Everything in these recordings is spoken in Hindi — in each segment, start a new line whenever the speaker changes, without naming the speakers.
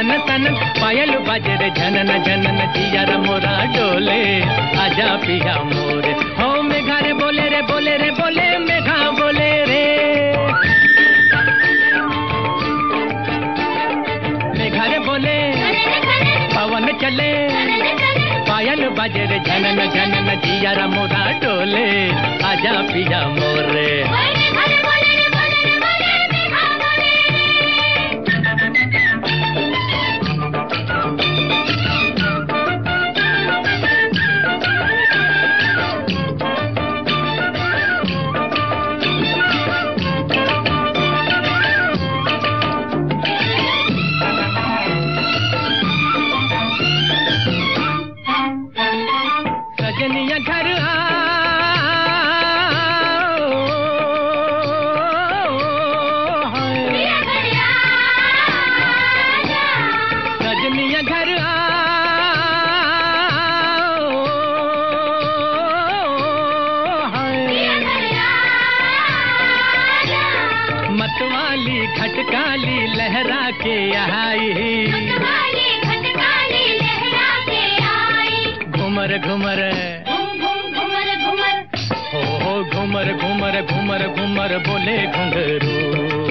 सनन सनन पायल बाजे रे झनन झनन जिया मोरा डोले आजा पिया मोरे हो मेघा रे बोले रे बोले रे बोले मेघा बोले रे मेघा रे बोले पवन चले पायल बाजे रे झनन झनन जिया मोरा डोले आजा पिया मोरे सजनिया घर सजनिया घर मतवाली खटकाली लहरा के आई घुमर घुमर घुमर घुमर हो घुमर घुमर घुमर घुमर बोले घुंघरू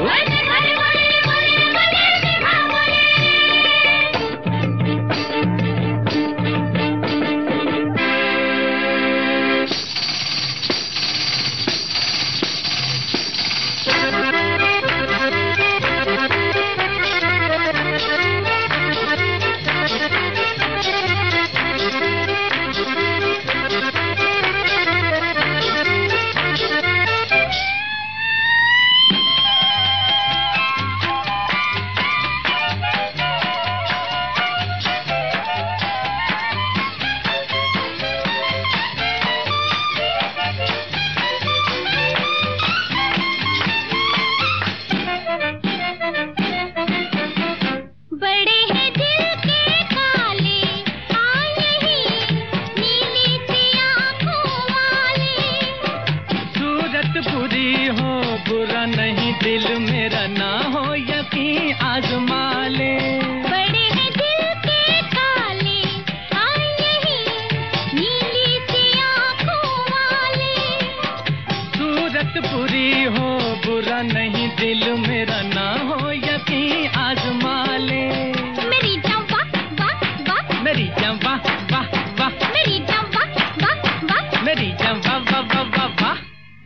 नहीं दिल मेरा ना हो यकीन आजमा ले बड़े हैं दिल के काले आए यही नीली सी आँखों वाले सूरत बुरी हो बुरा नहीं दिल मेरा ना हो यकीन आजमा ले मेरी जान वाह वाह वाह मेरी जान वाह वाह वाह मेरी जान वाह वाह वाह मेरी जान वाह वाह वाह वाह वाह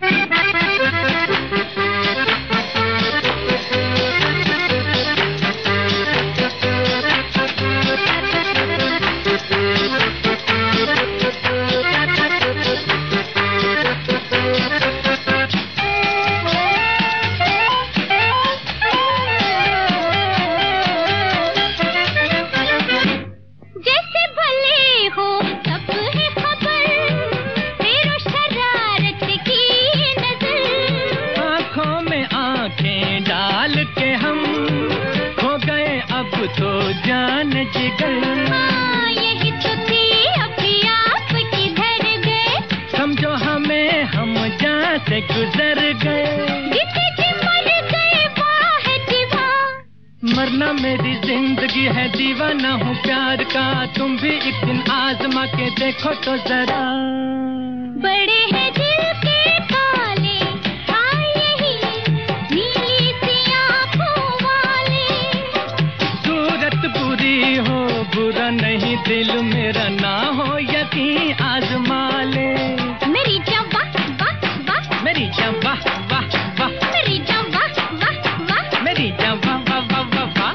तो जान जिगर यही तो थी अपनी आप किधर गए समझो हमें हम जहाँ से गुजर गए मर गए वाह दीवा मरना मेरी जिंदगी है दीवाना हूँ प्यार का तुम भी एक दिन आजमा के देखो तो जरा बड़े हैं दिल के काले आए यही नीली सी आँखों वाले सूरत बुरी हो बुरा नहीं दिल मेरा ना हो यकीन आजमा ले मेरी जान वाह वाह वाह मेरी जान वाह वाह वाह मेरी जान वाह वाह वाह मेरी जान वाह वाह वाह वाह वाह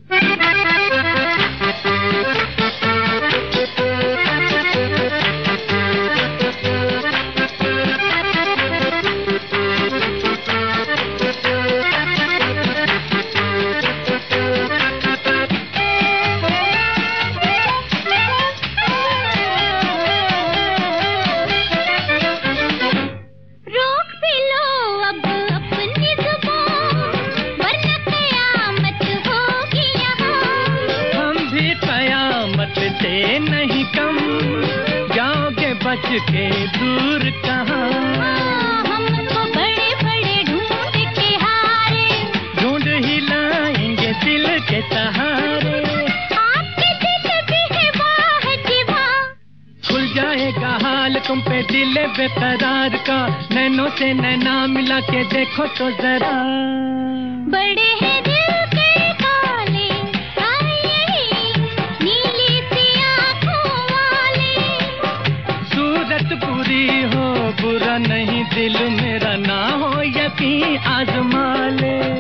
नहीं कम जाओगे बच के दूर कहाँ हमको बड़े बड़े ढूंढ के हारे ढूंढ ही लाएंगे दिल के सहारे बातों पे दिल बेकरार का, नैनों से नैना मिला के देखो तो जरा।
बड़े हैं दिल के काले, नीली सी आँखों वाले।
सूरत बुरी हो बुरा नहीं, दिल मेरा ना हो यकीन आजमा ले।